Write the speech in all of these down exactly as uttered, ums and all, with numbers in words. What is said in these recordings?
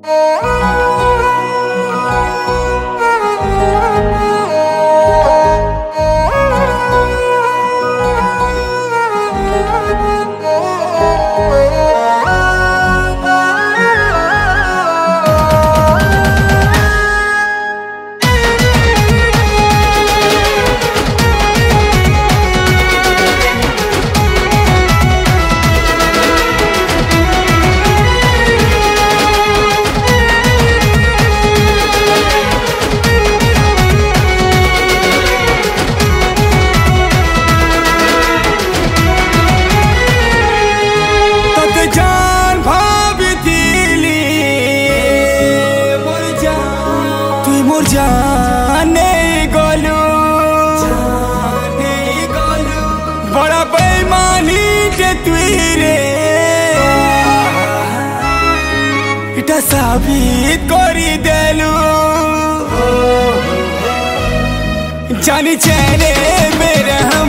जाने गलू बड़ा बेईमानी जे तुई रे इटा साबित करी देलू जानी चेहरे मेरे हम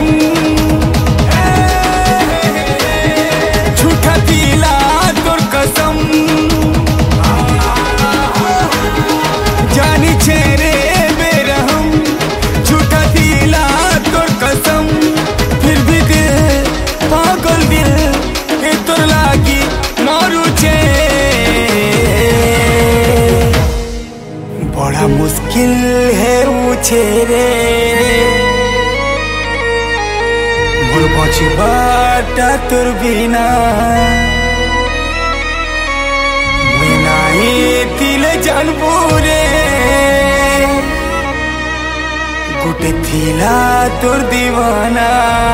झूठा दिला तोर कसम जानी चेहरे मेरा हम झूठा दिला तोर कसम फिर भी दिल पागल दिल ए तोर लागी मारू छे बड़ा मुश्किल है उछे रे मोर बचबाटा तोर बिना जानबू रे गुटे थिला तोर दीवाना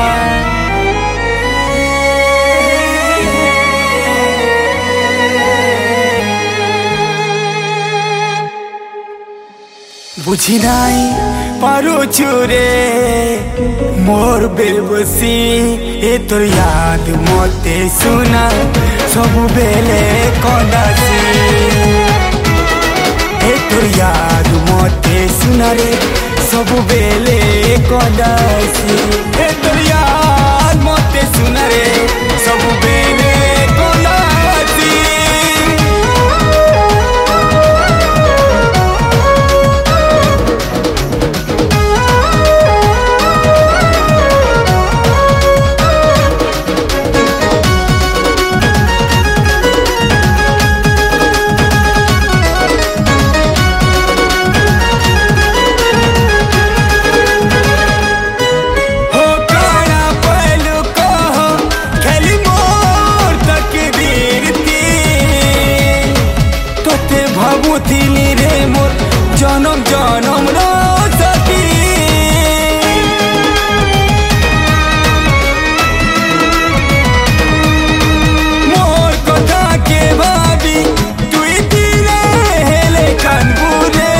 बुझी नाई पारो छुरे मोर बेबसी ए तोर याद मते सुना सब बेले कदासी ए तोर याद मते सुना रे सब बेले कदासी ए तोर याद मते सुना रे सब बेले कदासी रे मोर जनम जनम रो सखी मोर कथा के भाभी तुई दिले हेले कानबू रे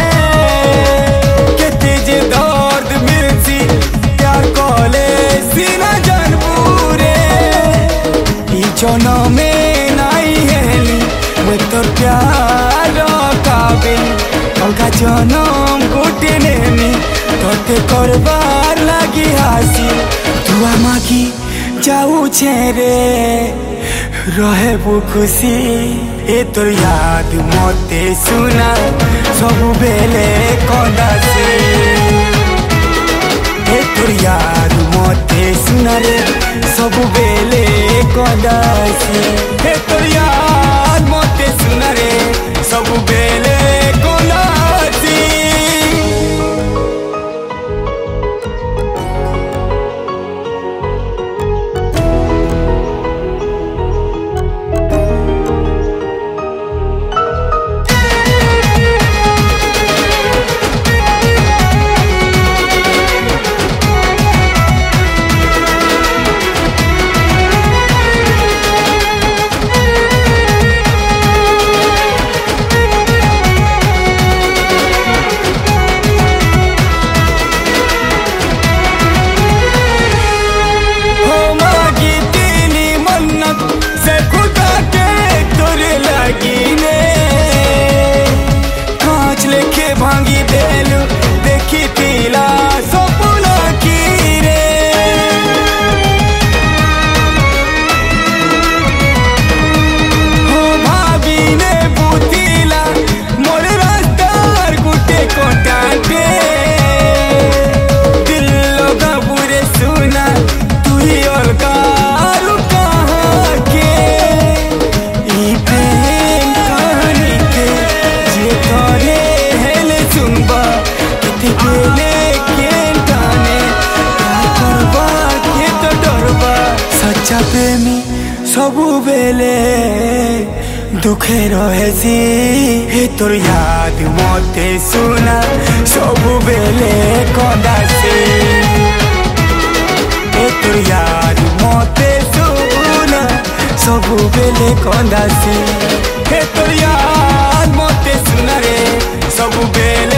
केते जे दर्द मिलसी प्यार कले सीना जानबू रे ई जनमे नाई हेली मैं तोर प्यार अलगा जनम गोटे नेमी तोते करबार लगी हासी दुआ मागी जाऊ छे रे रहे वो खुशी ए तोर याद मते सुना सब बेले कदासी ए तोर याद मते सुना रे सब बेले कदासी ए तोर याद मते सुना रे सब बेले बेले दुखे रहेसी हे तोर याद मते सुना सब बेले कदासी हे तोर याद मते सुना सब बेले कदासी हे तोर याद मते सुना रे सब बेले